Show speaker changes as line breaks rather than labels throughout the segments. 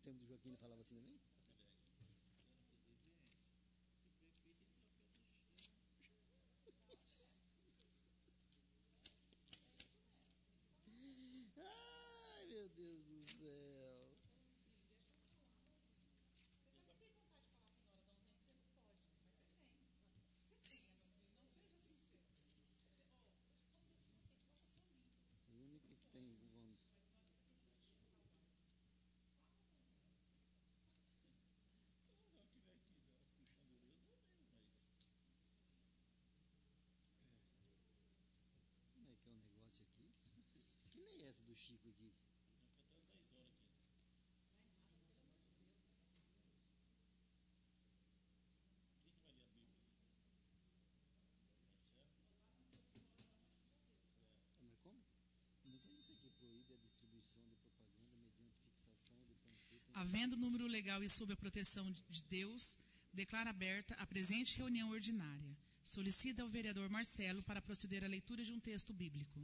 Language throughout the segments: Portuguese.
tempo do Joaquim ele falava assim também? Ai, meu Deus do céu. O único que tem vontade. Como é que é o negócio aqui? Que lei é essa do Chico aqui?
Até as 10 horas aqui. Quem que vai ler a Bíblia? Marcelo?
Mas como? Mas como isso aqui proíbe a distribuição de propaganda mediante fixação de panfleto?
Havendo número legal e sob a proteção de Deus, declara aberta a presente reunião ordinária. Solicita ao vereador Marcelo para proceder à leitura de um texto bíblico.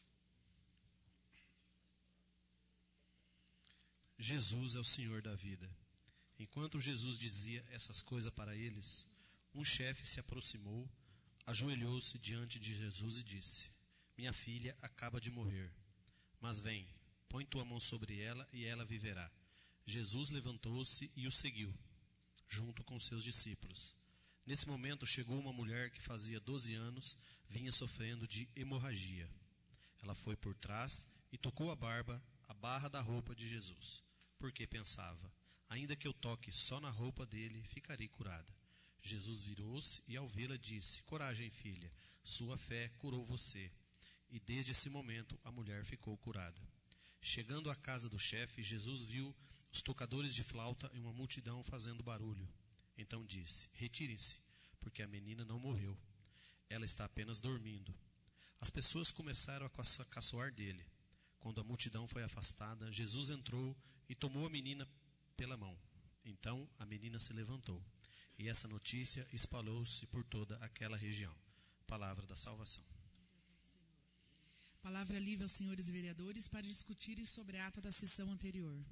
Jesus é o Senhor da vida. Enquanto Jesus dizia essas coisas para eles, um chefe se aproximou, ajoelhou-se diante de Jesus e disse: Minha filha acaba de morrer, mas vem, põe tua mão sobre ela e ela viverá. Jesus levantou-se e o seguiu, junto com seus discípulos. Nesse momento chegou uma mulher que fazia 12 anos vinha sofrendo de hemorragia. Ela foi por trás e tocou a barra da roupa de Jesus, porque pensava: ainda que eu toque só na roupa dele, ficarei curada. Jesus virou-se e ao vê-la disse: Coragem, filha, sua fé curou você. E desde esse momento a mulher ficou curada. Chegando à casa do chefe, Jesus viu os tocadores de flauta e uma multidão fazendo barulho. Então disse: Retirem-se, porque a menina não morreu. Ela está apenas dormindo. As pessoas começaram a caçoar dele. Quando a multidão foi afastada, Jesus entrou e tomou a menina pela mão. Então a menina se levantou. E essa notícia espalhou-se por toda aquela região. Palavra da salvação.
Palavra livre aos senhores vereadores para discutirem sobre a ata da sessão anterior.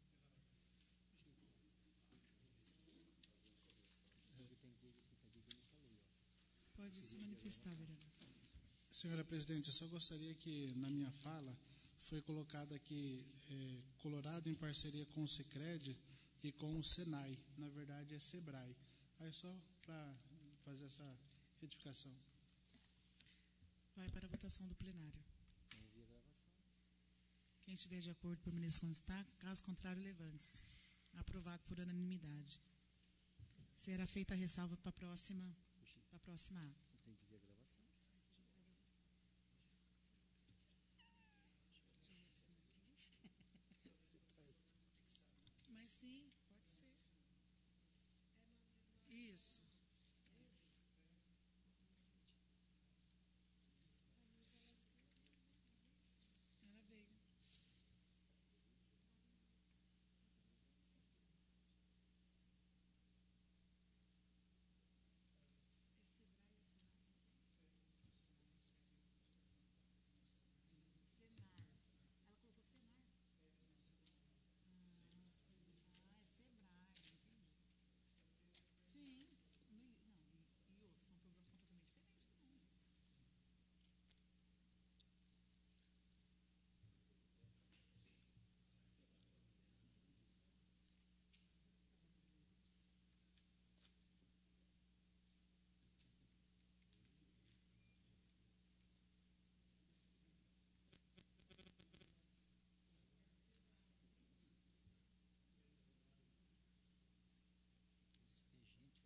Pode se manifestar, vereador.
Senhora presidente, eu só gostaria que na minha fala foi colocado aqui Colorado em parceria com o Sicredi e com o Senai. Na verdade é Sebrae. Aí só para fazer essa retificação.
Vai para a votação do plenário. Quem estiver de acordo, permaneça como está. Caso contrário, levante-se. Aprovado por unanimidade. Será feita a ressalva para a próxima ata.
Tem que ver a gravação.
Mas sim, pode ser. Isso. Ela veio. Senar. Ela colocou Senar. É Sebrae, entendi. Sim. Não, e outros são programas completamente diferentes também.
Gente,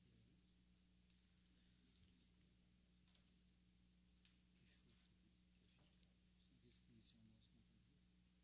que chufo que esse policial nosso não fazia.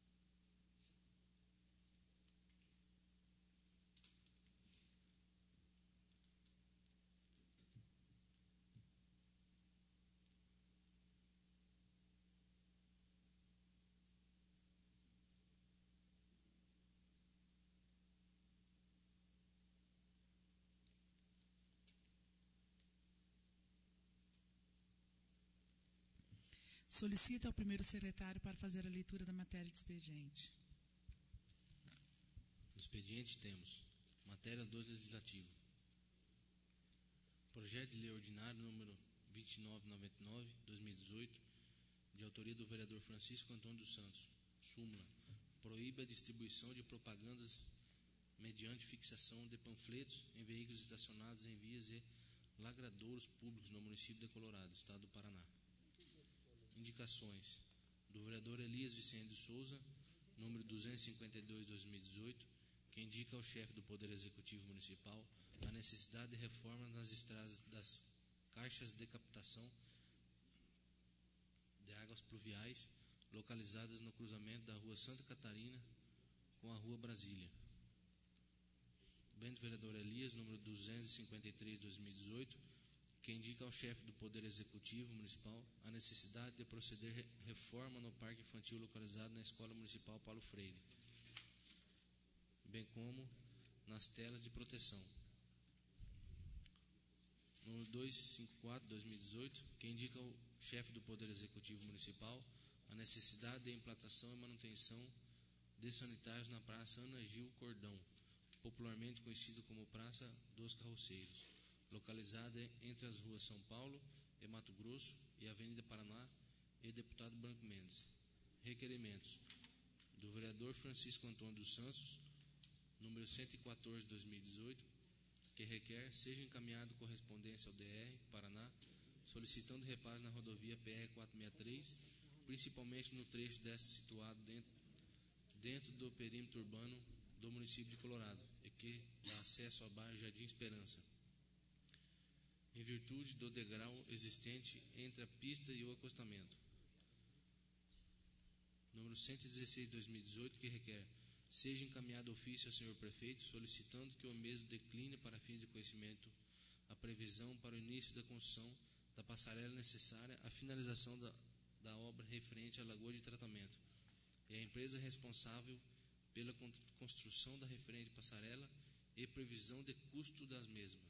Solicita ao primeiro secretário para fazer a leitura da matéria de expediente.
No expediente temos matéria 2 legislativo. Projeto de lei ordinário número 2999, 2018, de autoria do vereador Francisco Antônio dos Santos. Súmula. Proíbe a distribuição de propagandas mediante fixação de panfletos em veículos estacionados em vias e lagradouros públicos no município de Colorado, estado do Paraná. Indicações do vereador Elias Vicente de Souza, número 252, 2018, que indica ao chefe do Poder Executivo Municipal a necessidade de reforma nas estradas das caixas de captação de águas pluviais localizadas no cruzamento da Rua Santa Catarina com a Rua Brasília. Bem do vereador Elias, número 253, 2018, que indica ao chefe do Poder Executivo Municipal a necessidade de proceder reforma no parque infantil localizado na Escola Municipal Paulo Freire, bem como nas telas de proteção. Número 254, 2018, que indica ao chefe do Poder Executivo Municipal a necessidade de implantação e manutenção de sanitários na Praça Ana Gil Cordão, popularmente conhecido como Praça dos Carroceiros, localizada entre as ruas São Paulo e Mato Grosso e Avenida Paraná, e deputado Branco Mendes. Requerimentos do vereador Francisco Antônio dos Santos, número 114, 2018, que requer seja encaminhado correspondência ao DR Paraná, solicitando reparo na rodovia PR-463, principalmente no trecho desta situado dentro do perímetro urbano do município de Colorado, e que dá acesso ao bairro Jardim Esperança, em virtude do degrau existente entre a pista e o acostamento. Número 116, 2018, que requer seja encaminhado ofício ao senhor prefeito, solicitando que o mesmo decline para fins de conhecimento a previsão para o início da construção da passarela necessária à finalização da obra referente à lagoa de tratamento, e a empresa responsável pela construção da referente passarela e previsão de custo da mesma.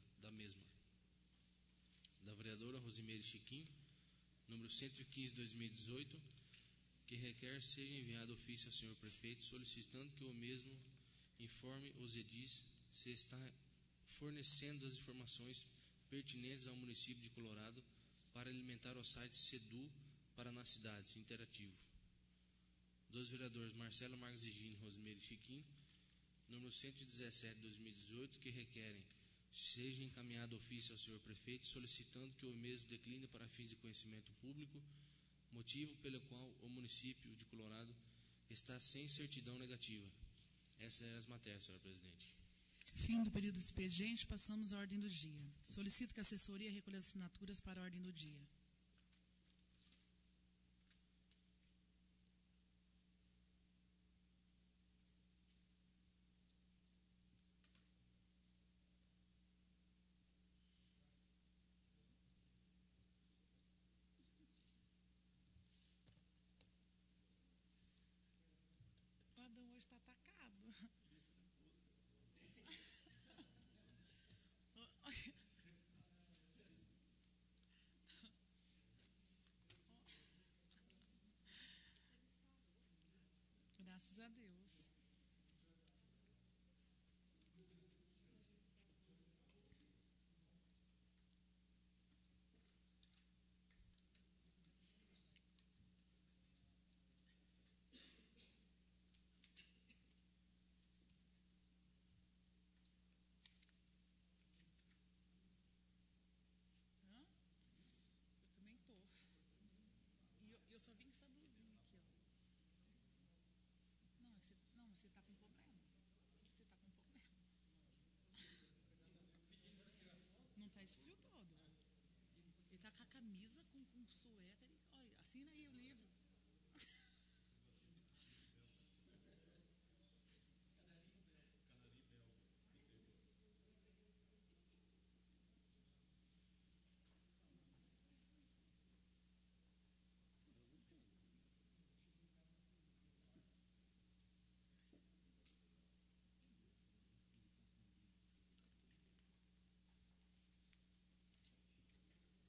Da vereadora Rosimeire Chiquim, número 115, 2018, que requer seja enviado ofício ao senhor prefeito, solicitando que o mesmo informe os edis se está fornecendo as informações pertinentes ao município de Colorado para alimentar o site Sedu Paraná Cidades interativo. Dos vereadores Marcelo Marques Higino e Rosimeire Chiquim, número 117, 2018, que requerem seja encaminhado ofício ao senhor prefeito, solicitando que o mesmo decline para fins de conhecimento público, motivo pelo qual o município de Colorado está sem certidão negativa. Essas eram as matérias, senhor presidente.
Fim do período do expediente, passamos à ordem do dia. Solicito que a assessoria recolha as assinaturas para a ordem do dia. O Adão hoje está atacado. Graças a Deus. Hã? Eu também tô. E eu só vim com essa blusinha aqui, ó. Não, você tá com problema. Você tá com problema. Não tá esse frio todo. Ele tá com a camisa, com suéter. Olha, assina aí o livro.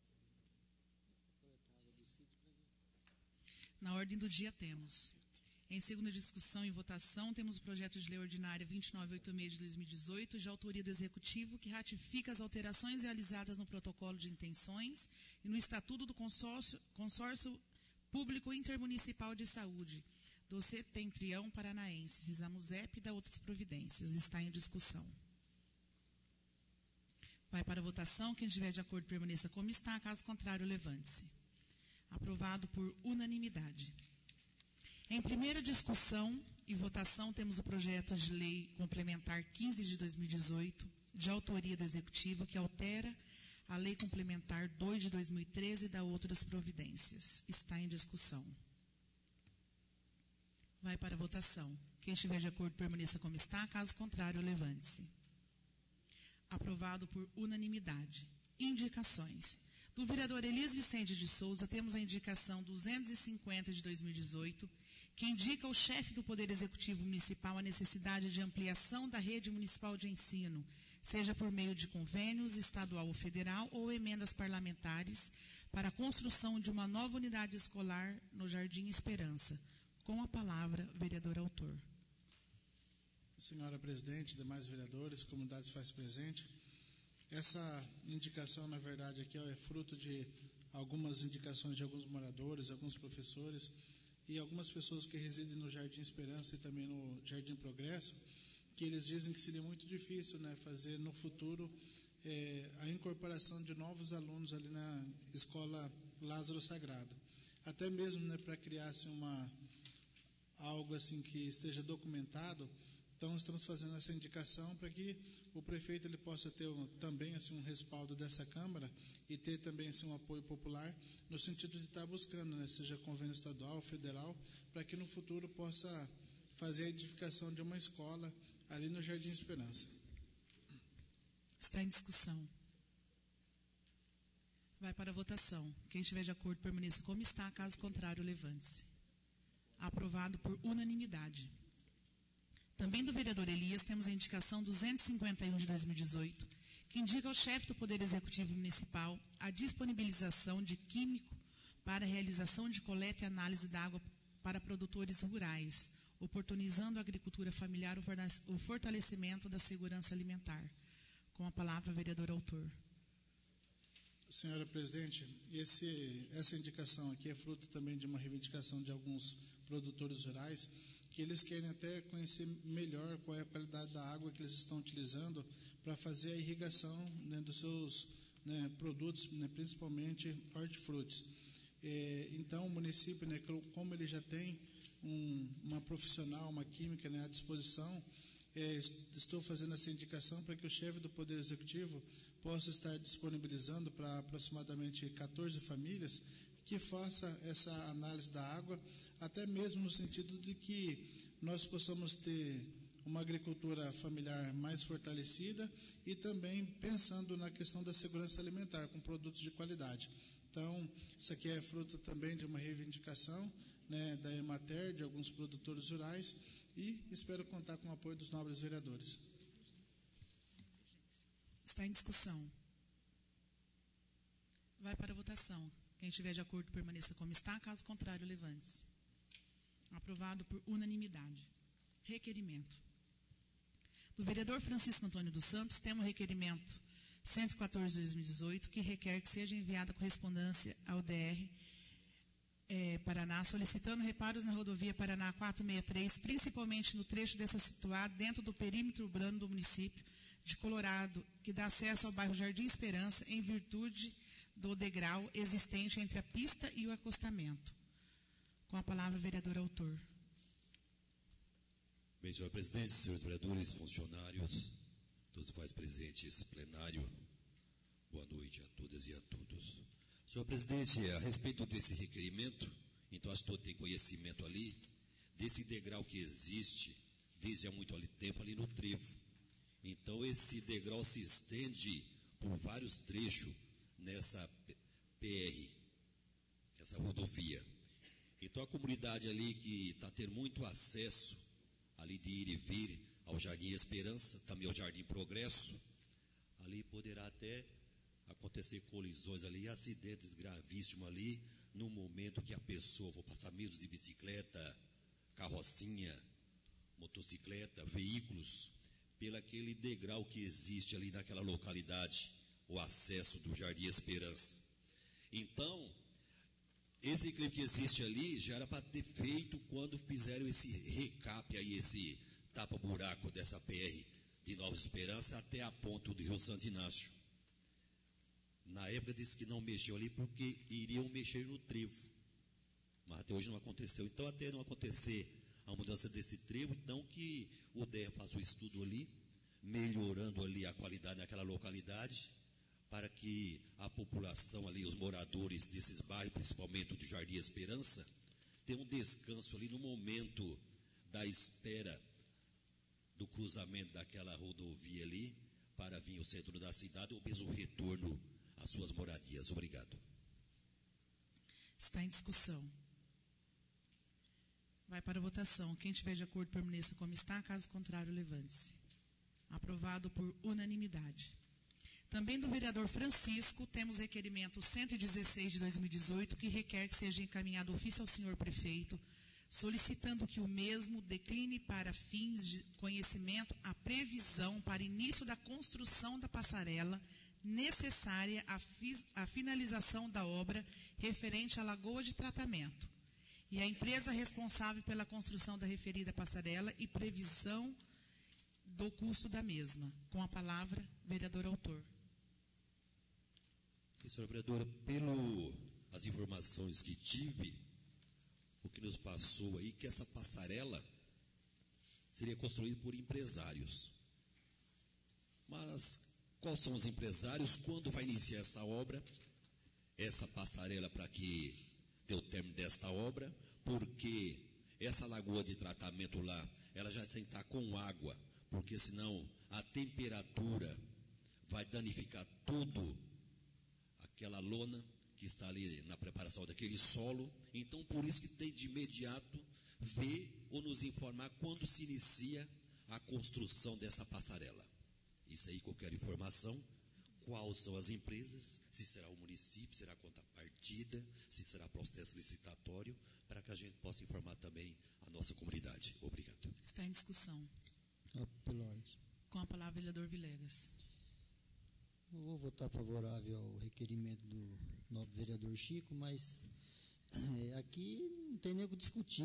Na ordem do dia temos Em segunda discussão e votação, temos o projeto de lei ordinária 2986 de 2018, de autoria do Executivo, que ratifica as alterações realizadas no protocolo de intenções e no Estatuto do Consórcio Público Intermunicipal de Saúde, do Setentrião Paranaense, Cisamuzep e da outras providências. Está em discussão. Vai para a votação. Quem estiver de acordo, permaneça como está. Caso contrário, levante-se. Aprovado por unanimidade. Em primeira discussão e votação, temos o projeto de lei complementar 15 de 2018, de autoria do Executivo, que altera a lei complementar 2 de 2013 e da outras providências. Está em discussão. Vai para a votação. Quem estiver de acordo, permaneça como está. Caso contrário, levante-se. Aprovado por unanimidade. Indicações. Do vereador Elias Vicente de Souza, temos a indicação 250 de 2018, que indica ao chefe do Poder Executivo Municipal a necessidade de ampliação da rede municipal de ensino, seja por meio de convênios estadual ou federal ou emendas parlamentares, para a construção de uma nova unidade escolar no Jardim Esperança. Com a palavra, vereador autor.
Senhora presidente, demais vereadores, comunidade se faz presente. Essa indicação, na verdade, aqui é fruto de algumas indicações de alguns moradores, alguns professores e algumas pessoas que residem no Jardim Esperança e também no Jardim Progresso, que eles dizem que seria muito difícil, né, fazer no futuro a incorporação de novos alunos ali na Escola Lázaro Sagrado. Até mesmo, né, para criar assim, algo assim que esteja documentado. Então, estamos fazendo essa indicação para que o prefeito ele possa ter também assim, um respaldo dessa Câmara e ter também assim, um apoio popular no sentido de estar buscando, né, seja convênio estadual, federal, para que no futuro possa fazer a edificação de uma escola ali no Jardim Esperança.
Está em discussão. Vai para a votação. Quem estiver de acordo, permaneça como está. Caso contrário, levante-se. Aprovado por unanimidade. Também do vereador Elias, temos a indicação 251 de 2018, que indica ao chefe do Poder Executivo Municipal a disponibilização de químico para a realização de coleta e análise da água para produtores rurais, oportunizando a agricultura familiar o fortalecimento da segurança alimentar. Com a palavra, vereador autor.
Senhora presidente, essa indicação aqui é fruto também de uma reivindicação de alguns produtores rurais, que eles querem até conhecer melhor qual é a qualidade da água que eles estão utilizando para fazer a irrigação, né, dos seus, né, produtos, né, principalmente hortifrutis. Então, o município, né, como ele já tem uma profissional, uma química, né, à disposição, estou fazendo essa indicação para que o chefe do Poder Executivo possa estar disponibilizando para aproximadamente 14 famílias que faça essa análise da água, até mesmo no sentido de que nós possamos ter uma agricultura familiar mais fortalecida e também pensando na questão da segurança alimentar, com produtos de qualidade. Então, isso aqui é fruto também de uma reivindicação, né, da Emater, de alguns produtores rurais, e espero contar com o apoio dos nobres vereadores.
Está em discussão. Vai para a votação. Quem estiver de acordo, permaneça como está. Caso contrário, levante-se. Aprovado por unanimidade. Requerimento. Do vereador Francisco Antônio dos Santos, temos o requerimento 114 de 2018, que requer que seja enviada correspondência ao DR Paraná, solicitando reparos na rodovia Paraná 463, principalmente no trecho dessa situada dentro do perímetro urbano do município de Colorado, que dá acesso ao bairro Jardim Esperança, em virtude do degrau existente entre a pista e o acostamento. Com a palavra, o vereador autor.
Bem, senhor presidente, senhores vereadores, funcionários, todos os quais presentes, plenário, boa noite a todas e a todos. Senhor presidente, a respeito desse requerimento, então acho que todos têm conhecimento ali, desse degrau que existe desde há muito tempo ali no trevo. Então esse degrau se estende por vários trechos nessa PR, essa rodovia. Então a comunidade ali que está tendo muito acesso ali de ir e vir ao Jardim Esperança, também ao Jardim Progresso, ali poderá até acontecer colisões ali, acidentes gravíssimos ali, no momento que a pessoa for passar meio de bicicleta, carrocinha, motocicleta, veículos, pelo aquele degrau que existe ali naquela localidade, o acesso do Jardim Esperança. Então, esse equilíbrio que existe ali já era para ter feito quando fizeram esse recap aí, esse tapa-buraco dessa PR de Nova Esperança até a ponta do Rio Santo Inácio. Na época disse que não mexeu ali porque iriam mexer no trevo, mas até hoje não aconteceu. Então, até não acontecer a mudança desse trevo, então que o DER faça o estudo ali, melhorando ali a qualidade naquela localidade, para que a população ali, os moradores desses bairros, principalmente do Jardim Esperança, tenham um descanso ali no momento da espera do cruzamento daquela rodovia ali, para vir ao centro da cidade, ou mesmo o retorno às suas moradias. Obrigado.
Está em discussão. Vai para a votação. Quem tiver de acordo, permaneça como está. Caso contrário, levante-se. Aprovado por unanimidade. Também do vereador Francisco, temos requerimento 116 de 2018, que requer que seja encaminhado ofício ao senhor prefeito, solicitando que o mesmo decline para fins de conhecimento a previsão para início da construção da passarela necessária à finalização da obra referente à lagoa de tratamento, e a empresa responsável pela construção da referida passarela e previsão do custo da mesma. Com a palavra, vereador autor.
Sim, senhora vereadora, as informações que tive, o que nos passou aí, que essa passarela seria construída por empresários. Mas quais são os empresários? Quando vai iniciar essa obra? Essa passarela, para que dê o término desta obra, porque essa lagoa de tratamento lá, ela já tem que estar com água, porque senão a temperatura vai danificar tudo aquela lona que está ali na preparação daquele solo. Então, por isso que tem de imediato ver ou nos informar quando se inicia a construção dessa passarela. Isso aí, qualquer informação, quais são as empresas, se será o município, será contrapartida, se será processo licitatório, para que a gente possa informar também a nossa comunidade. Obrigado.
Está em discussão. Com a palavra, vereador Vilegas.
Eu vou votar favorável ao requerimento do nobre vereador Chico, mas aqui não tem nem o que discutir.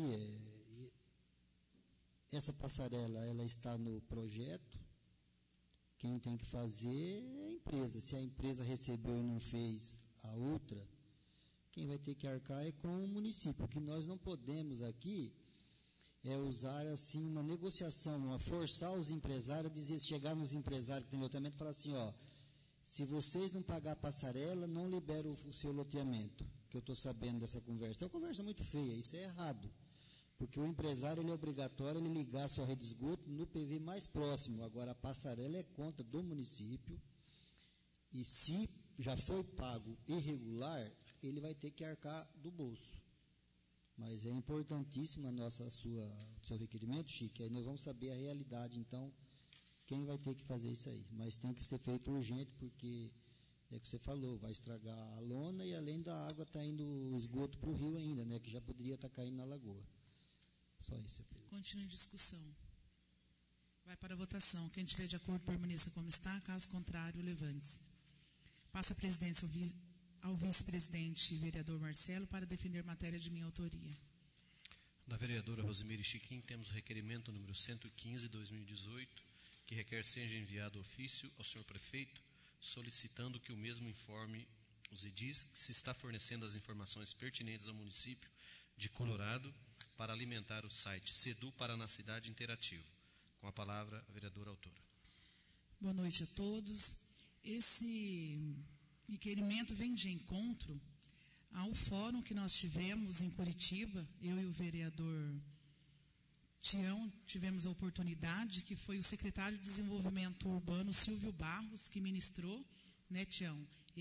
Essa passarela, ela está no projeto. Quem tem que fazer é a empresa. Se a empresa recebeu e não fez a outra, quem vai ter que arcar é com o município. O que nós não podemos aqui é usar assim uma negociação, forçar os empresários, chegar nos empresários que têm loteamento e falar assim, ó, se vocês não pagar a passarela, não libera o seu loteamento, que eu estou sabendo dessa conversa. É uma conversa muito feia, isso é errado. Porque o empresário, ele é obrigatório ele ligar a sua rede de esgoto no PV mais próximo. Agora, a passarela é conta do município, e se já foi pago irregular, ele vai ter que arcar do bolso. Mas é importantíssimo seu requerimento, Chico, aí nós vamos saber a realidade, então, quem vai ter que fazer isso aí. Mas tem que ser feito urgente, porque é o que você falou, vai estragar a lona e além da água está indo o esgoto para o rio ainda, né, que já poderia estar caindo na lagoa. Só isso.
Continue em discussão. Vai para a votação. Quem estiver de acordo, permaneça como está. Caso contrário, levante-se. Passa a presidência ao vice-presidente vereador Marcelo para defender matéria de minha autoria.
Da vereadora Rosemary Chiquim, temos o requerimento número 115/2018, que requer seja enviado ofício ao senhor prefeito, solicitando que o mesmo informe os edis que se está fornecendo as informações pertinentes ao município de Colorado para alimentar o site Sedu Paraná Cidade Interativo. Com a palavra, a vereadora autora.
Boa noite a todos. Esse requerimento vem de encontro ao fórum que nós tivemos em Curitiba. Eu e o vereador Tião tivemos a oportunidade, que foi o secretário de Desenvolvimento Urbano, Silvio Barros, que ministrou, né, Tião,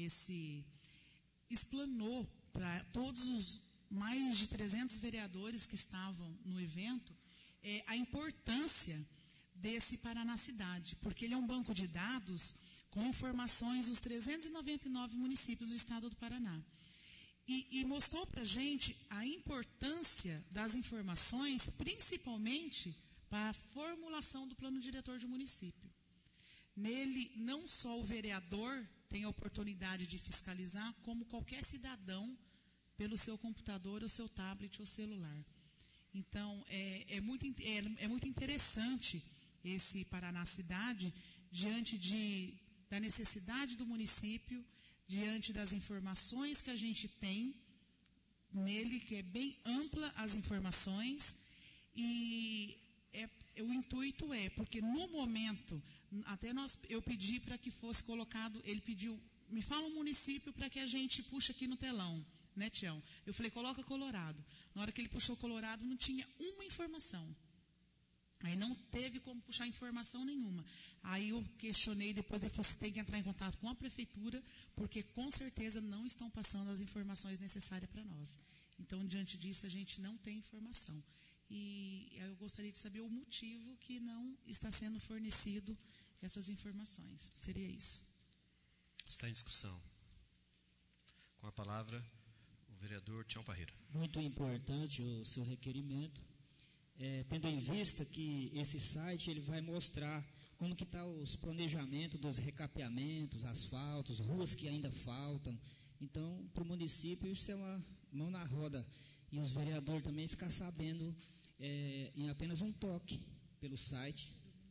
explanou para todos os mais de 300 vereadores que estavam no evento a importância desse Paraná Cidade, porque ele é um banco de dados com informações dos 399 municípios do estado do Paraná. e mostrou para a gente a importância das informações, principalmente para a formulação do plano diretor de município. Nele, não só o vereador tem a oportunidade de fiscalizar, como qualquer cidadão, pelo seu computador, ou seu tablet ou celular. Então, é muito interessante esse Paraná Cidade, diante da necessidade do município, diante das informações que a gente tem nele, que é bem ampla as informações, e o intuito porque no momento, até eu pedi para que fosse colocado, ele pediu, me fala um município para que a gente puxe aqui no telão, né, Tião? Eu falei, coloca Colorado. Na hora que ele puxou Colorado, não tinha uma informação. Aí não teve como puxar informação nenhuma. Aí eu questionei, depois ele falou, você tem que entrar em contato com a prefeitura, porque com certeza não estão passando as informações necessárias para nós. Então, diante disso, a gente não tem informação. E eu gostaria de saber o motivo que não está sendo fornecido essas informações. Seria isso.
Está em discussão. Com a palavra, o vereador Tião Parreira.
Muito importante o seu requerimento, tendo em vista que esse site ele vai mostrar como que está os planejamentos dos recapeamentos, asfaltos, ruas que ainda faltam. Então, para o município, isso é uma mão na roda. E os vereadores também ficam sabendo em apenas um toque pelo site.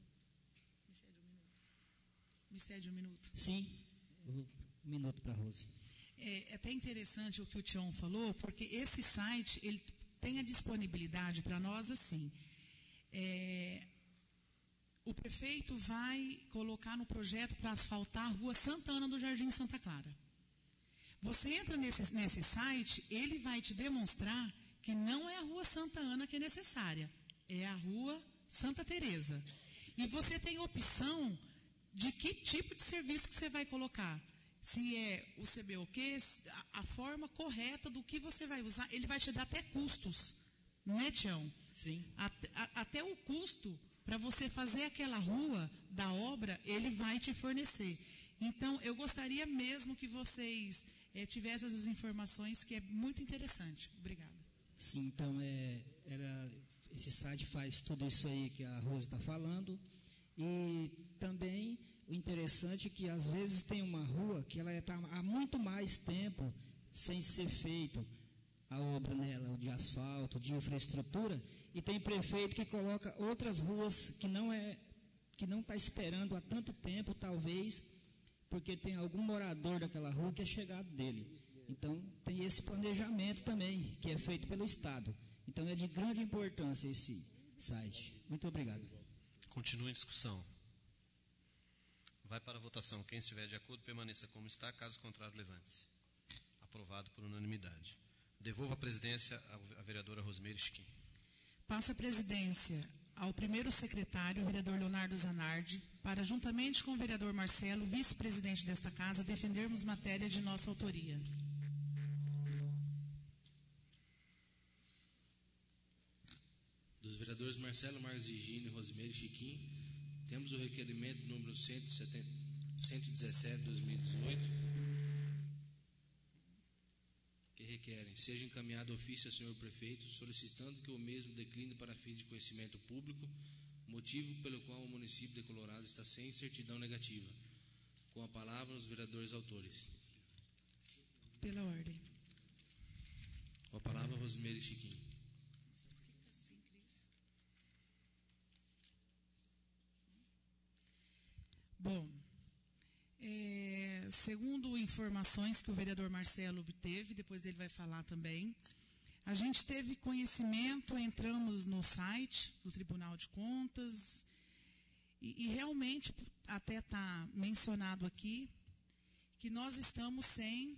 Me cede um minuto.
Sim, um minuto para a Rose.
É até interessante o que o Tião falou, porque esse site ele tem a disponibilidade para nós assim. O prefeito vai colocar no projeto para asfaltar a rua Santa Ana do Jardim Santa Clara. Você entra nesse site, ele vai te demonstrar que não é a rua Santa Ana que é necessária, é a rua Santa Teresa. E você tem opção de que tipo de serviço que você vai colocar. Se é o CBOQ, a forma correta do que você vai usar, ele vai te dar até custos, né, Tião?
Sim.
Até o custo para você fazer aquela rua da obra, ele vai te fornecer. Então, eu gostaria mesmo que vocês tivessem essas informações, que é muito interessante. Obrigada.
Sim, então, esse site faz tudo isso aí que a Rose está falando. E também o interessante é que, às vezes, tem uma rua que ela está há muito mais tempo sem ser feito a obra nela, de asfalto, de infraestrutura, e tem prefeito que coloca outras ruas que não está esperando há tanto tempo, talvez, porque tem algum morador daquela rua que é chegado dele. Então, tem esse planejamento também, que é feito pelo Estado. Então, é de grande importância esse site. Muito obrigado.
Continua em discussão. Vai para a votação. Quem estiver de acordo, permaneça como está. Caso contrário, levante-se. Aprovado por unanimidade. Devolvo a presidência à vereadora Rosimeire Chiquim.
Passa a presidência ao primeiro secretário, o vereador Leonardo Zanardi, para, juntamente com o vereador Marcelo, vice-presidente desta casa, defendermos matéria de nossa autoria.
Dos vereadores Marcelo, Marcos Higino e Rosimeire Chiquim, temos o requerimento número 117/2018, que requerem: seja encaminhado ofício ao senhor prefeito, solicitando que o mesmo decline para fins de conhecimento público, motivo pelo qual o município de Colorado está sem certidão negativa. Com a palavra, os vereadores autores.
Pela ordem.
Com a palavra, Rosimeire Chiquim.
Bom, segundo informações que o vereador Marcelo obteve, depois ele vai falar também, a gente teve conhecimento, entramos no site do Tribunal de Contas e realmente até está mencionado aqui que nós estamos sem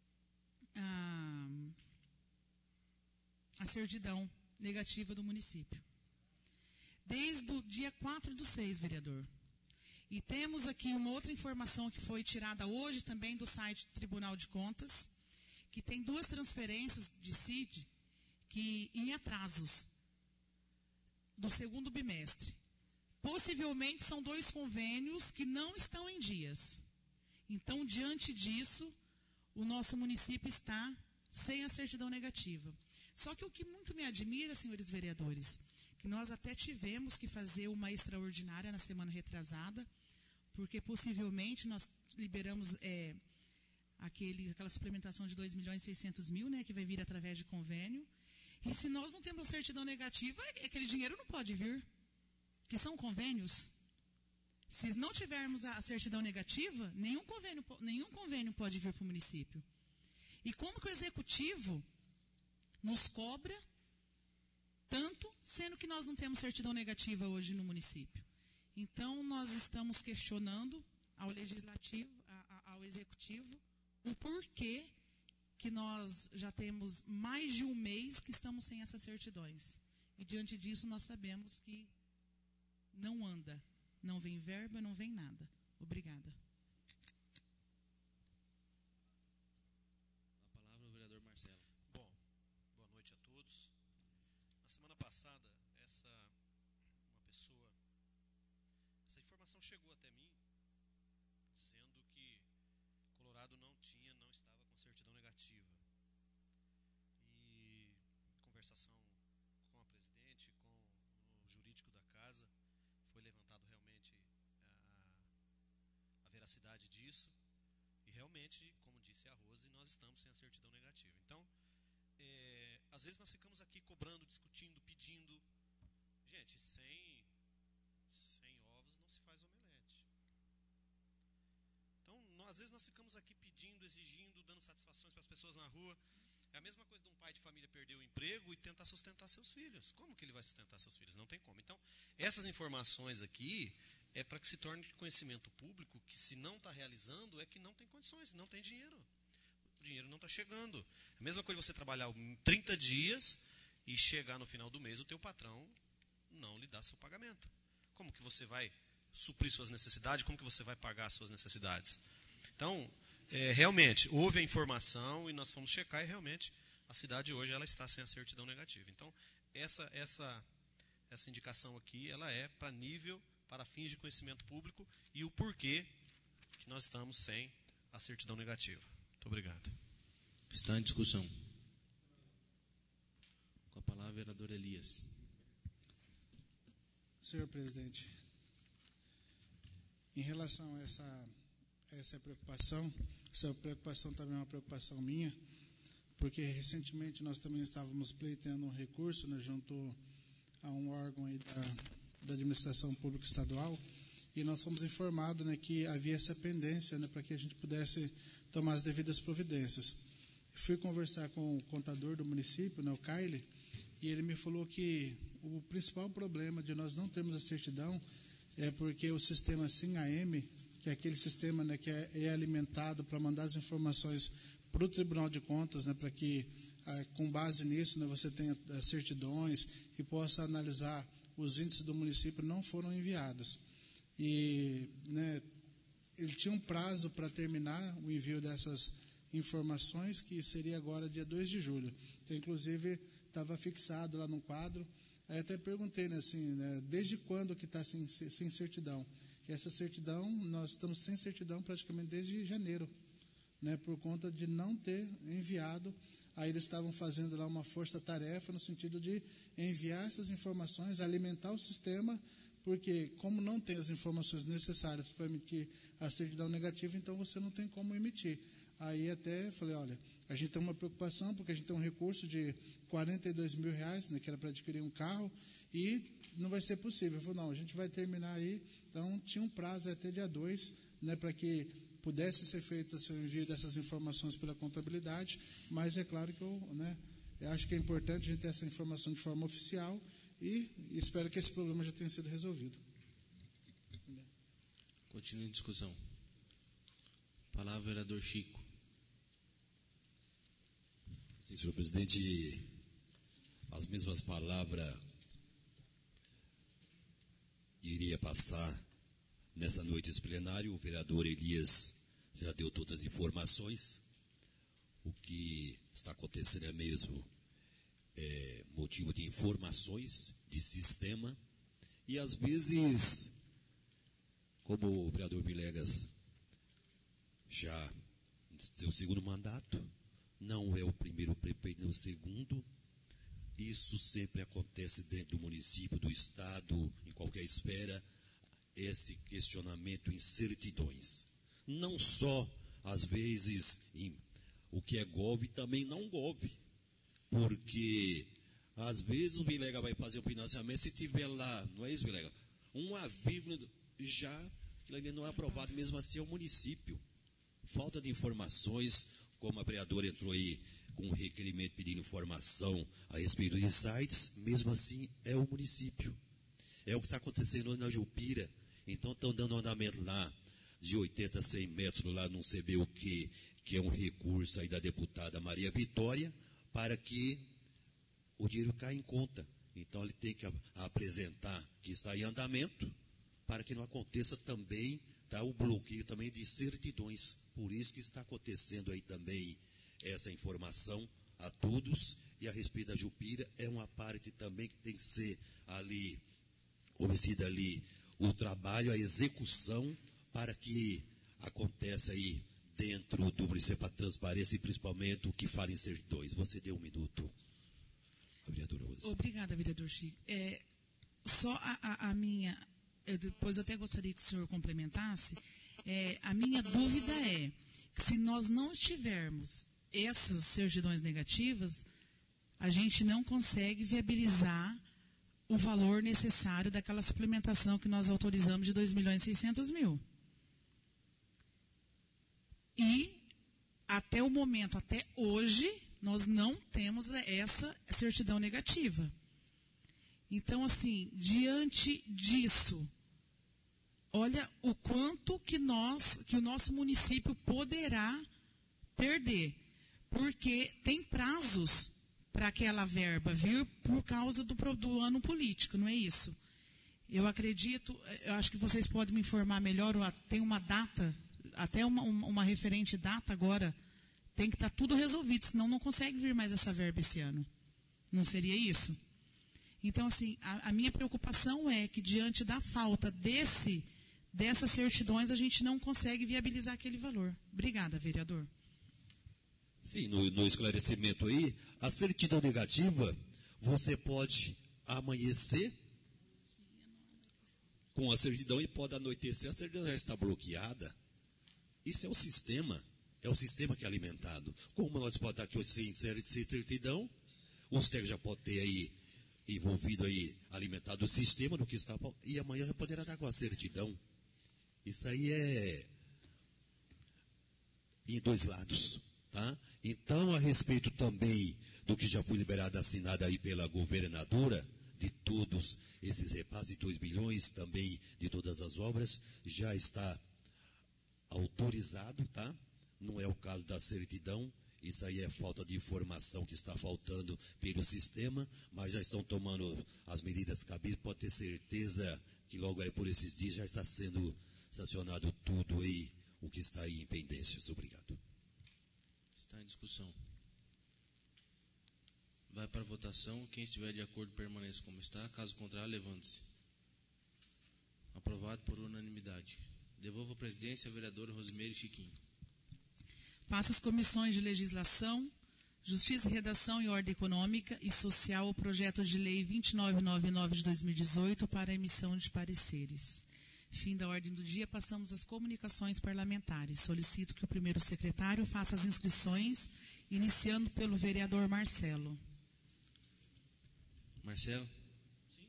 a certidão negativa do município. Desde o dia 4/6, vereador. E temos aqui uma outra informação que foi tirada hoje também do site do Tribunal de Contas, que tem 2 transferências de CID em atrasos do segundo bimestre. Possivelmente são 2 convênios que não estão em dias. Então, diante disso, o nosso município está sem a certidão negativa. Só que o que muito me admira, senhores vereadores, que nós até tivemos que fazer uma extraordinária na semana retrasada, porque possivelmente nós liberamos aquela suplementação de 2.600.000, né, que vai vir através de convênio. E se nós não temos a certidão negativa, aquele dinheiro não pode vir, que são convênios. Se não tivermos a certidão negativa, nenhum convênio pode vir para o município. E como que o executivo nos cobra tanto, sendo que nós não temos certidão negativa hoje no município? Então, nós estamos questionando ao legislativo, ao executivo, o porquê que nós já temos mais de um mês que estamos sem essas certidões. E, diante disso, nós sabemos que não anda. Não vem verba, não vem nada. Obrigada.
A palavra ao vereador Marcelo.
Bom, boa noite a todos. Na semana passada, essa informação chegou até mim, dizendo que Colorado não estava com certidão negativa. E conversação com a presidente, com o jurídico da casa, foi levantado realmente a veracidade disso. E realmente, como disse a Rose, nós estamos sem a certidão negativa. Então, às vezes nós ficamos aqui cobrando, discutindo, pedindo. Gente, sem ovos não se faz omelete. Então, às vezes nós ficamos aqui pedindo, exigindo, dando satisfações para as pessoas na rua. É a mesma coisa de um pai de família perder o emprego e tentar sustentar seus filhos. Como que ele vai sustentar seus filhos? Não tem como. Então, essas informações aqui é para que se torne de conhecimento público que, se não está realizando, é que não tem condições, não tem dinheiro. O dinheiro não está chegando. É a mesma coisa você trabalhar 30 dias e chegar no final do mês o teu patrão não lhe dá seu pagamento. Como que você vai suprir suas necessidades? Como que você vai pagar as suas necessidades? Então, realmente, houve a informação e nós fomos checar e realmente a cidade hoje ela está sem a certidão negativa. Então, essa indicação aqui ela é para fins de conhecimento público e o porquê que nós estamos sem a certidão negativa. Muito obrigado.
Está em discussão. Com a palavra, vereador Elias.
Senhor presidente, em relação a essa preocupação também é uma preocupação minha, porque recentemente nós também estávamos pleiteando um recurso, né, junto a um órgão aí da administração pública estadual, e nós fomos informados, né, que havia essa pendência, né, para que a gente pudesse tomar as devidas providências. Fui conversar com o contador do município, né, o Kyle, e ele me falou que o principal problema de nós não termos a certidão é porque o sistema SIM-AM, que é aquele sistema, né, que é alimentado para mandar as informações para o Tribunal de Contas, né, para que, com base nisso, né, você tenha as certidões e possa analisar os índices do município, não foram enviados. E, né, ele tinha um prazo para terminar o envio dessas informações, que seria agora dia 2 de julho. Então, inclusive, estava fixado lá no quadro. Aí até perguntei, né, assim, né, desde quando que está sem certidão? E essa certidão, nós estamos sem certidão praticamente desde janeiro, né, por conta de não ter enviado. Aí eles estavam fazendo lá uma força-tarefa no sentido de enviar essas informações, alimentar o sistema, porque como não tem as informações necessárias para emitir a certidão negativa, então você não tem como emitir. Aí até falei, olha, a gente tem uma preocupação, porque a gente tem um recurso de R$42 mil, né, que era para adquirir um carro, e não vai ser possível. Eu falei, não, a gente vai terminar aí. Então, tinha um prazo até dia 2, né, para que pudesse ser feito o envio dessas informações pela contabilidade, mas é claro que eu acho que é importante a gente ter essa informação de forma oficial e espero que esse problema já tenha sido resolvido.
Continue em discussão. Palavra, vereador Chico.
Sim, senhor presidente, as mesmas palavras iria passar nessa noite esse plenário. O vereador Elias já deu todas as informações. O que está acontecendo é mesmo motivo de informações, de sistema, e às vezes, como o vereador Vilegas já seu segundo mandato, não é o primeiro prefeito, nem o segundo. Isso sempre acontece dentro do município, do estado, em qualquer esfera, esse questionamento, incertidões. Não só, às vezes, o que é GOV, também não GOV. Porque, às vezes, o Vilega vai fazer um financiamento, se tiver lá, não é isso, Vilega? Uma vírgula, já, aquilo ali não é aprovado, mesmo assim é o município. Falta de informações, como a vereadora entrou aí com um requerimento pedindo informação a respeito de sites, mesmo assim é o município. É o que está acontecendo hoje na Jupira. Então estão dando andamento lá de 80 a 100 metros lá num CBUQ, que é um recurso aí da deputada Maria Vitória, para que o dinheiro caia em conta. Então ele tem que apresentar que está em andamento, para que não aconteça também o bloqueio também de certidões. Por isso que está acontecendo aí também essa informação a todos, e a respeito da Jupira é uma parte também que tem que ser ali, obedecida ali o trabalho, a execução, para que aconteça aí dentro do município a transparência e principalmente o que fala em certidões. Você deu 1 minuto, a vereadora Rosa.
Obrigada, vereador Chico. Só a minha, depois eu até gostaria que o senhor complementasse, a minha dúvida é que se nós não tivermos essas certidões negativas, a gente não consegue viabilizar o valor necessário daquela suplementação que nós autorizamos de 2.600.000. E, até o momento, até hoje, nós não temos essa certidão negativa. Então, assim, diante disso, olha o quanto que o nosso município poderá perder. Porque tem prazos para aquela verba vir por causa do ano político, não é isso? Eu acredito, eu acho que vocês podem me informar melhor, tem uma data, até uma referente data agora, tem que estar tudo resolvido, senão não consegue vir mais essa verba esse ano. Não seria isso? Então, assim, a minha preocupação é que, diante da falta dessas certidões, a gente não consegue viabilizar aquele valor. Obrigada, vereador.
Sim, no esclarecimento aí, a certidão negativa, você pode amanhecer com a certidão e pode anoitecer, a certidão já está bloqueada. Isso é o sistema que é alimentado. Como nós podemos estar aqui hoje sem certidão, o STEC já pode ter aí envolvido aí, alimentado o sistema do que está, e amanhã já poderá estar com a certidão. Isso aí é em dois lados, tá? Então, a respeito também do que já foi liberado, assinado aí pela governadora, de todos esses repasses de 2 bilhões, também de todas as obras, já está autorizado, tá? Não é o caso da certidão, isso aí é falta de informação que está faltando pelo sistema, mas já estão tomando as medidas cabíveis, pode ter certeza que logo aí por esses dias já está sendo sancionado tudo aí, o que está aí em pendências. Obrigado.
Está em discussão. Vai para a votação. Quem estiver de acordo, permaneça como está. Caso contrário, levante-se. Aprovado por unanimidade. Devolvo a presidência à vereadora Rosimeire Chiquinho.
Passo às comissões de legislação, Justiça, Redação e Ordem Econômica e Social o projeto de lei 2999 de 2018 para a emissão de pareceres. Fim da ordem do dia, passamos às comunicações parlamentares. Solicito que o primeiro secretário faça as inscrições, iniciando pelo vereador Marcelo.
Marcelo? Sim.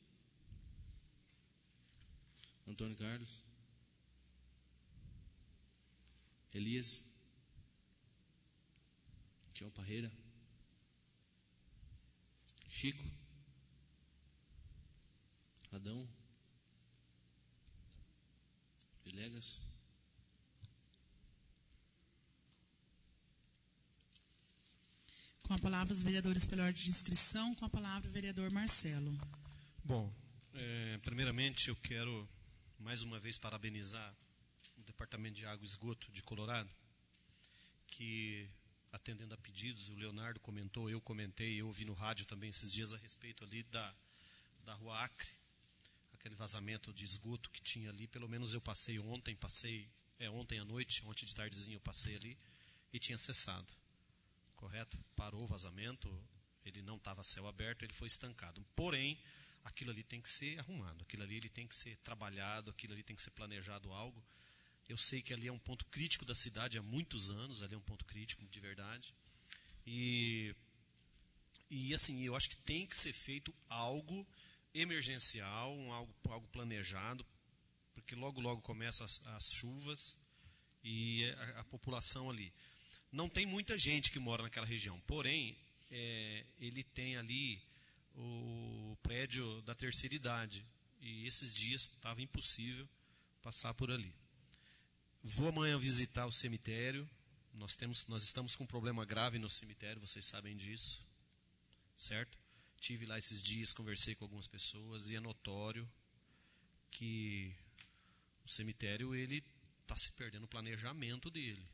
Antônio Carlos? Elias? Tião Parreira? Chico? Adão? Vilegas?
Com a palavra os vereadores pela ordem de inscrição, com a palavra o vereador Marcelo.
Bom, primeiramente eu quero mais uma vez parabenizar o Departamento de Água e Esgoto de Colorado, que atendendo a pedidos, o Leonardo comentou, eu comentei, eu ouvi no rádio também esses dias a respeito ali da Rua Acre, aquele vazamento de esgoto que tinha ali, pelo menos eu passei ontem à noite, ontem de tardezinha eu passei ali e tinha cessado. correto? Parou o vazamento, ele não estava a céu aberto, ele foi estancado. Porém, aquilo ali tem que ser arrumado, aquilo ali ele tem que ser trabalhado, aquilo ali tem que ser planejado algo. Eu sei que ali é um ponto crítico da cidade há muitos anos, ali é um ponto crítico de verdade. E assim, eu acho que tem que ser feito algo emergencial, algo planejado, porque logo começam as chuvas e a população ali. Não tem muita gente que mora naquela região, porém, ele tem ali o prédio da terceira idade, e esses dias estava impossível passar por ali. Vou amanhã visitar o cemitério. Nós estamos com um problema grave no cemitério, vocês sabem disso, certo? Tive lá esses dias, conversei com algumas pessoas e é notório que o cemitério ele está se perdendo o planejamento dele.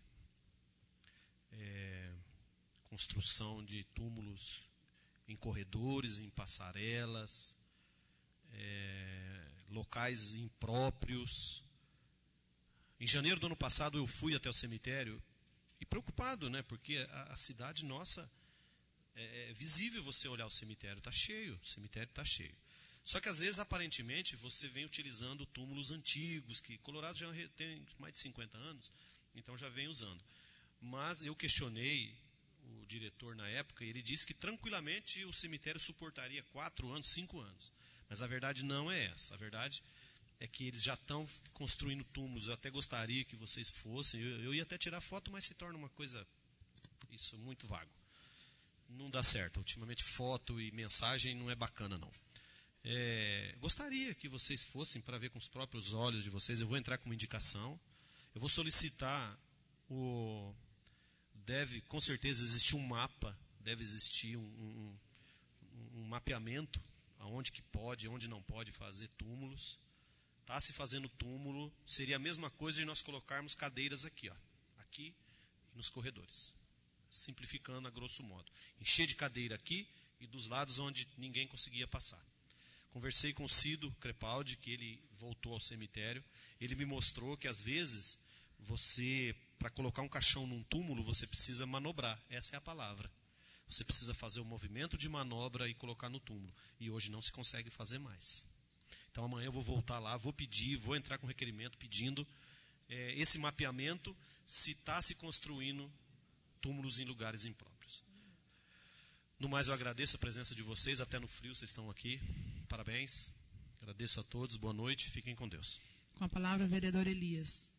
Construção de túmulos em corredores, em passarelas, locais impróprios. Em janeiro do ano passado eu fui até o cemitério e preocupado, né? Porque a cidade nossa é visível você olhar o cemitério está cheio. Só que às vezes, aparentemente, você vem utilizando túmulos antigos, que Colorado já tem mais de 50 anos, então já vem usando. Mas eu questionei o diretor na época e ele disse que tranquilamente o cemitério suportaria 4 anos, 5 anos. Mas a verdade não é essa. A verdade é que eles já estão construindo túmulos. Eu até gostaria que vocês fossem. Eu ia até tirar foto, mas se torna uma coisa isso muito vago. Não dá certo. Ultimamente foto e mensagem não é bacana, não. Gostaria que vocês fossem para ver com os próprios olhos de vocês. Eu vou entrar com uma indicação. Eu vou solicitar deve com certeza existir um mapa, deve existir um mapeamento aonde que pode, onde não pode fazer túmulos. Está se fazendo túmulo, seria a mesma coisa de nós colocarmos cadeiras aqui, aqui nos corredores, simplificando a grosso modo, encher de cadeira aqui e dos lados onde ninguém conseguia passar. Conversei com o Cido Crepaldi, que ele voltou ao cemitério, ele me mostrou que às vezes você, para colocar um caixão num túmulo, você precisa manobrar, essa é a palavra. Você precisa fazer o movimento de manobra e colocar no túmulo, e hoje não se consegue fazer mais. Então amanhã eu vou voltar lá, vou entrar com requerimento pedindo esse mapeamento se está se construindo túmulos em lugares impróprios. No mais, eu agradeço a presença de vocês, até no frio vocês estão aqui. Parabéns. Agradeço a todos, boa noite, fiquem com Deus.
Com a palavra, o vereador Elias.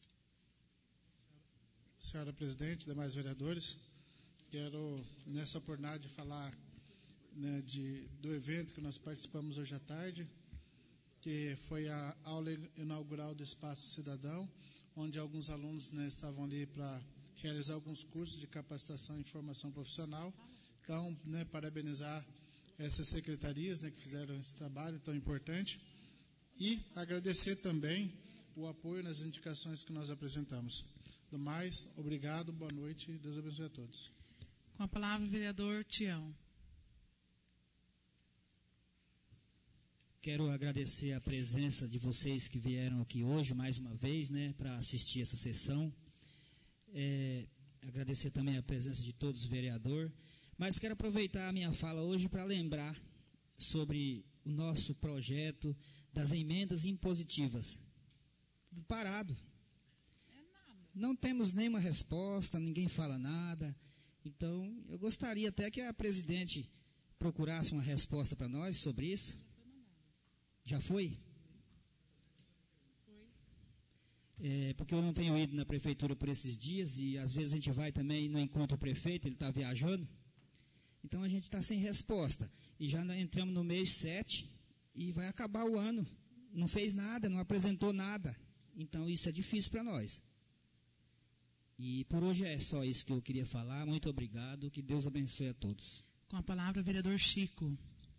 Senhora presidente, demais vereadores, quero nessa oportunidade falar, né, do evento que nós participamos hoje à tarde, que foi a aula inaugural do Espaço Cidadão, onde alguns alunos, né, estavam ali para realizar alguns cursos de capacitação e formação profissional. Então, né, parabenizar essas secretarias, né, que fizeram esse trabalho tão importante e agradecer também o apoio nas indicações que nós apresentamos. Do mais, obrigado, boa noite e Deus abençoe a todos.
Com a palavra, o vereador Tião.
Quero agradecer a presença de vocês que vieram aqui hoje, mais uma vez, né, para assistir essa sessão. Agradecer também a presença de todos os vereadores. Mas quero aproveitar a minha fala hoje para lembrar sobre o nosso projeto das emendas impositivas. Tudo parado. Não temos nenhuma resposta, ninguém fala nada. Então, eu gostaria até que a presidente procurasse uma resposta para nós sobre isso. Já foi? Porque eu não tenho ido na prefeitura por esses dias e às vezes a gente vai também e não encontra o prefeito, ele está viajando. Então a gente está sem resposta. E já entramos no mês 7 e vai acabar o ano. Não fez nada, não apresentou nada. Então isso é difícil para nós. E por hoje é só isso que eu queria falar. Muito obrigado, que Deus abençoe a todos.
Com a palavra, o vereador Chico.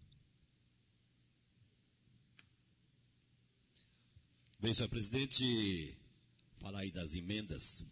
Bem, senhor presidente, falar aí das emendas.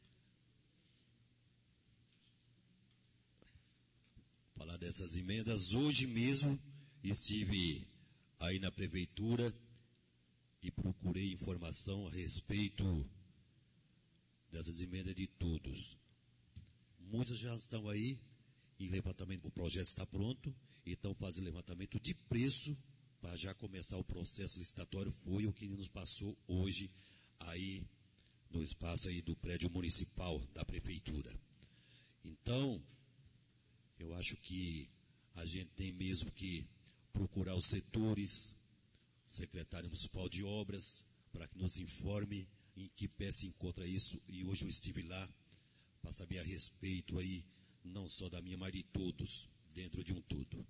Falar dessas emendas. Hoje mesmo estive aí na prefeitura e procurei informação a respeito dessas emendas de todos. Muitas já estão aí e levantamento, o projeto está pronto, então fazer levantamento de preço para já começar o processo licitatório. Foi o que nos passou hoje aí no espaço aí do prédio municipal da prefeitura. Então, eu acho que a gente tem mesmo que procurar os setores, secretário municipal de obras, para que nos informe em que pé se encontra isso. E hoje eu estive lá para saber a respeito aí, não só da minha, mas de todos, dentro de um todo.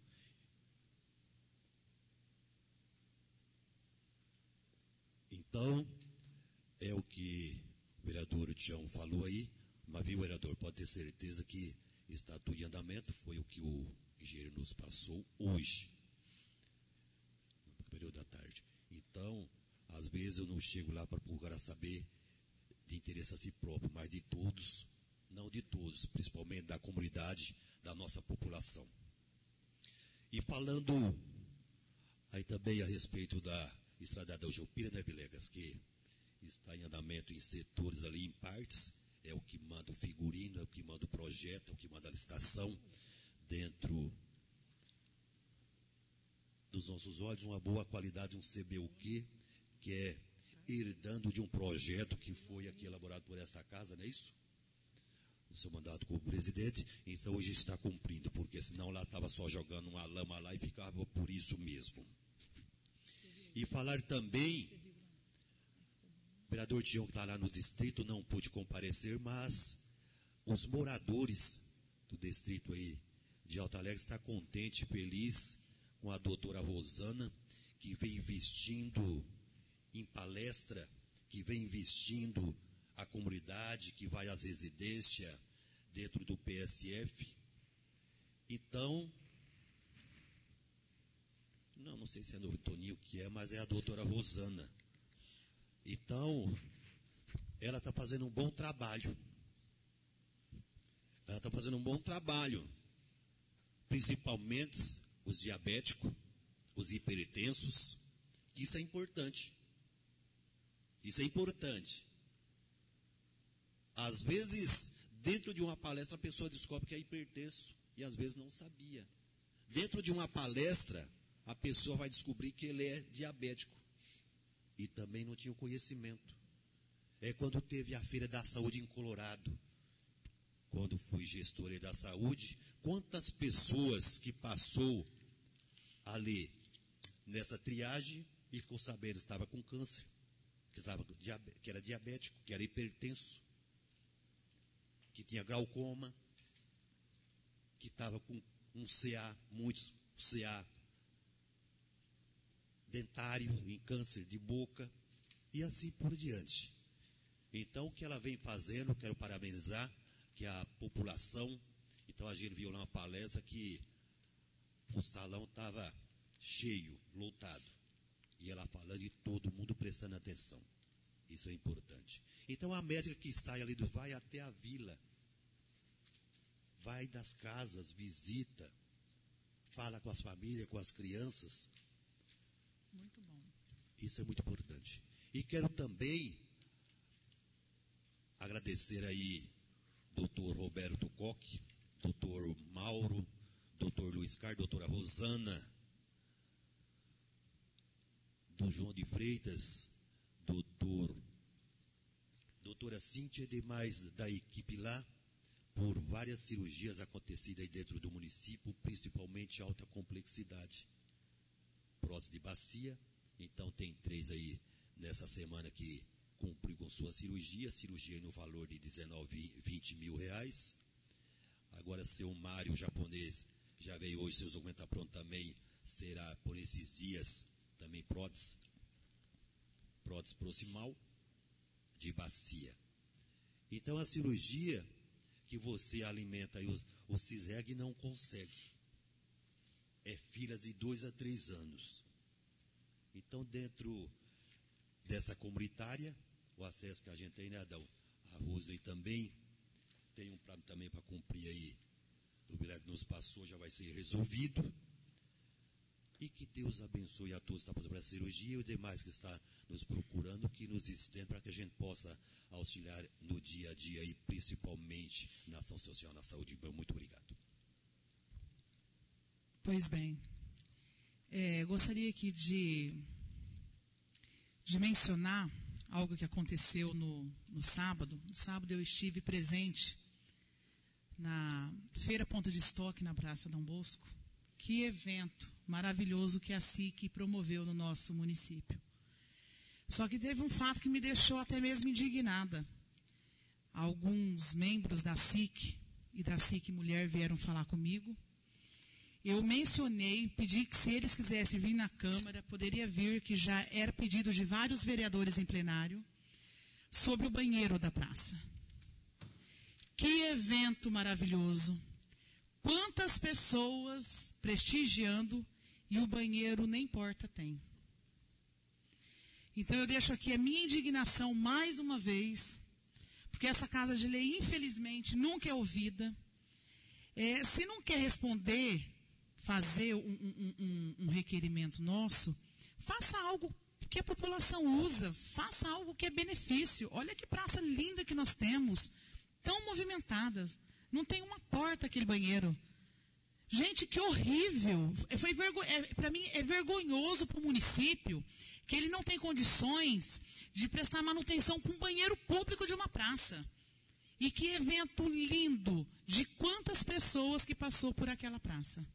Então, é o que o vereador Tião falou aí, mas viu, vereador, pode ter certeza que está tudo em andamento, foi o que o engenheiro nos passou hoje, no período da tarde. Então, às vezes eu não chego lá para procurar saber de interesse a si próprio, mas de todos, não de todos, principalmente da comunidade, da nossa população. E falando aí também a respeito da estrada da Ujupira, né, Vilegas, que está em andamento em setores ali, em partes, é o que manda o figurino, é o que manda o projeto, é o que manda a licitação, dentro dos nossos olhos, uma boa qualidade, um CBUQ, que é herdando de um projeto que foi aqui elaborado por esta casa, não é isso? No seu mandato como presidente, então hoje está cumprindo, porque senão lá estava só jogando uma lama lá e ficava por isso mesmo. E falar também, o vereador Tião, que está lá no distrito, não pôde comparecer, mas os moradores do distrito aí de Alto Alegre estão contentes, felizes com a doutora Rosana, que vem investindo em palestra, que vem investindo a comunidade, que vai às residências dentro do PSF. Então, não sei se é no Toninho que é, mas é a doutora Rosana. Então, ela está fazendo um bom trabalho. Ela está fazendo um bom trabalho, principalmente os diabéticos, os hipertensos, que isso é importante. Isso é importante. Às vezes, dentro de uma palestra, a pessoa descobre que é hipertenso e às vezes não sabia. Dentro de uma palestra, a pessoa vai descobrir que ele é diabético e também não tinha o conhecimento. É quando teve a Feira da Saúde em Colorado, quando fui gestor da saúde, quantas pessoas que passou ali nessa triagem e ficou sabendo que estava com câncer, que era diabético, que era hipertenso, que tinha glaucoma, que estava com um CA, muitos CA dentário, em câncer de boca, e assim por diante. Então, o que ela vem fazendo, quero parabenizar, que a população, então a gente viu lá uma palestra que o salão estava cheio, lotado, e ela falando e todo mundo prestando atenção. Isso é importante. Então, a médica que sai ali vai até a vila, vai das casas, visita, fala com as famílias, com as crianças.
Muito bom.
Isso é muito importante. E quero também agradecer aí doutor Roberto Coque, doutor Mauro, doutor Luiz Carlos, doutora Rosana, do João de Freitas, doutora Cíntia e demais da equipe lá, por várias cirurgias acontecidas aí dentro do município, principalmente alta complexidade. Prótese de bacia, então tem 3 aí nessa semana que cumpriu com sua cirurgia no valor de 19, 20 mil reais. Agora seu Mário, japonês, já veio hoje, seus documentos pronto também, será por esses dias também prótese proximal de bacia. Então a cirurgia que você alimenta aí o CISREG não consegue. É fila de 2 a 3 anos. Então, dentro dessa comunitária, o acesso que a gente tem, né, Adão? A Rosa aí também tem um prazo também para cumprir aí. O milagre que nos passou já vai ser resolvido. E que Deus abençoe a todos que estão fazendo a cirurgia e os demais que estão nos procurando, que nos estenda para que a gente possa auxiliar no dia a dia e principalmente na ação social, na saúde. Muito obrigado.
Pois bem, gostaria aqui de mencionar algo que aconteceu no sábado. No sábado eu estive presente na Feira Ponta de Estoque, na Praça Dom Bosco. Que evento maravilhoso que a SIC promoveu no nosso município. Só que teve um fato que me deixou até mesmo indignada. Alguns membros da SIC e da SIC Mulher vieram falar comigo. Eu mencionei, pedi que se eles quisessem vir na Câmara, poderia vir, que já era pedido de vários vereadores em plenário, sobre o banheiro da praça. Que evento maravilhoso! Quantas pessoas prestigiando e o banheiro nem porta tem. Então eu deixo aqui a minha indignação mais uma vez, porque essa Casa de Lei, infelizmente, nunca é ouvida. Se não quer responder, fazer um requerimento nosso, faça algo que a população usa, faça algo que é benefício. Olha que praça linda que nós temos, tão movimentada. Não tem uma porta aquele banheiro. Gente, que horrível. Para mim é vergonhoso para o município que ele não tem condições de prestar manutenção para um banheiro público de uma praça. E que evento lindo de quantas pessoas que passou por aquela praça.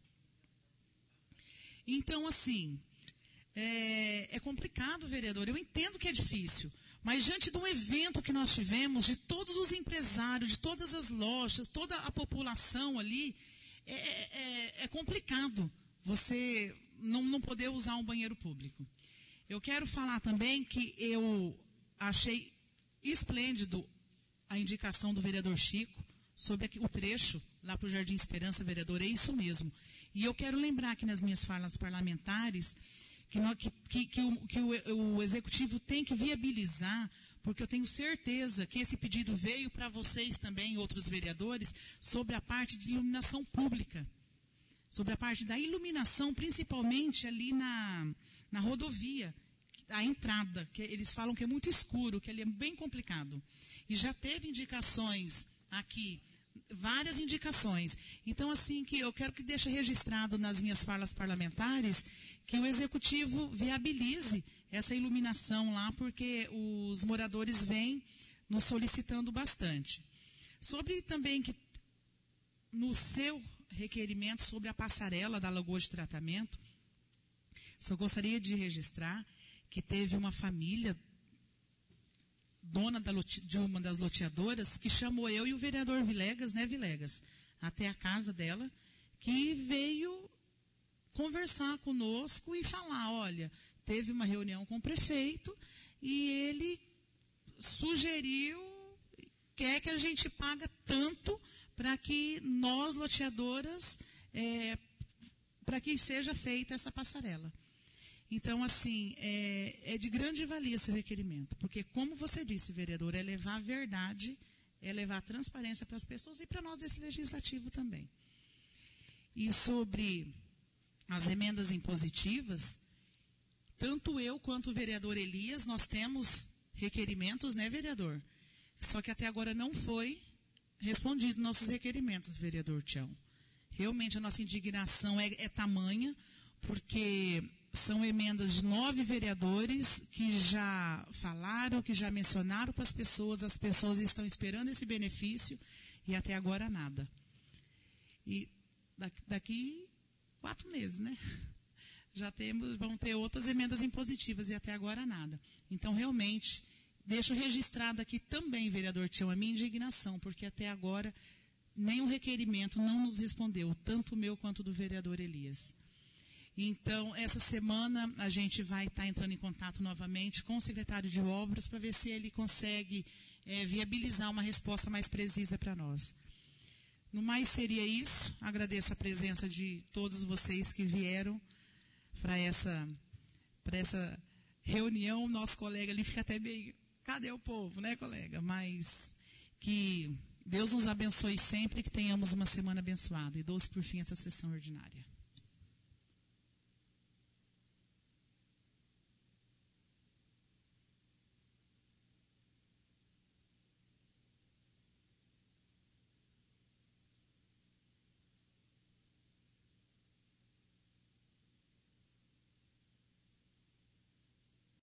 Então, assim, é complicado, vereador. Eu entendo que é difícil. Mas diante de um evento que nós tivemos, de todos os empresários, de todas as lojas, toda a população ali, é complicado você não poder usar um banheiro público. Eu quero falar também que eu achei esplêndido a indicação do vereador Chico sobre o trecho lá para o Jardim Esperança, vereador, é isso mesmo. E eu quero lembrar aqui nas minhas falas parlamentares que o Executivo tem que viabilizar, porque eu tenho certeza que esse pedido veio para vocês também, outros vereadores, sobre a parte de iluminação pública. Sobre a parte da iluminação, principalmente ali na rodovia, a entrada, que eles falam que é muito escuro, que ali é bem complicado. E já teve indicações aqui, várias indicações. Então, assim, que eu quero que deixe registrado nas minhas falas parlamentares que o Executivo viabilize essa iluminação lá, porque os moradores vêm nos solicitando bastante. Sobre também que no seu requerimento sobre a passarela da Lagoa de Tratamento, só gostaria de registrar que teve uma família dona de uma das loteadoras, que chamou eu e o vereador Vilegas, Vilegas, até a casa dela, que veio conversar conosco e falar, olha, teve uma reunião com o prefeito e ele sugeriu, quer que a gente paga tanto para que nós, loteadoras, para que seja feita essa passarela. Então, assim, é de grande valia esse requerimento, porque, como você disse, vereador, é levar a verdade, é levar a transparência para as pessoas e para nós desse legislativo também. E sobre as emendas impositivas, tanto eu quanto o vereador Elias, nós temos requerimentos, né, vereador? Só que até agora não foi respondido nossos requerimentos, vereador Tião. Realmente a nossa indignação é tamanha, porque são emendas de 9 vereadores que já falaram, que já mencionaram para as pessoas estão esperando esse benefício e até agora nada. E daqui 4 meses, né? Vão ter outras emendas impositivas e até agora nada. Então, realmente, deixo registrado aqui também, vereador Tião, a minha indignação, porque até agora nenhum requerimento não nos respondeu, tanto o meu quanto do vereador Elias. Então, essa semana a gente vai estar entrando em contato novamente com o secretário de Obras para ver se ele consegue viabilizar uma resposta mais precisa para nós. No mais seria isso. Agradeço a presença de todos vocês que vieram para essa reunião. Nosso colega ali fica até meio, cadê o povo, né, colega? Mas que Deus nos abençoe sempre e que tenhamos uma semana abençoada. E dou-se por fim essa sessão ordinária.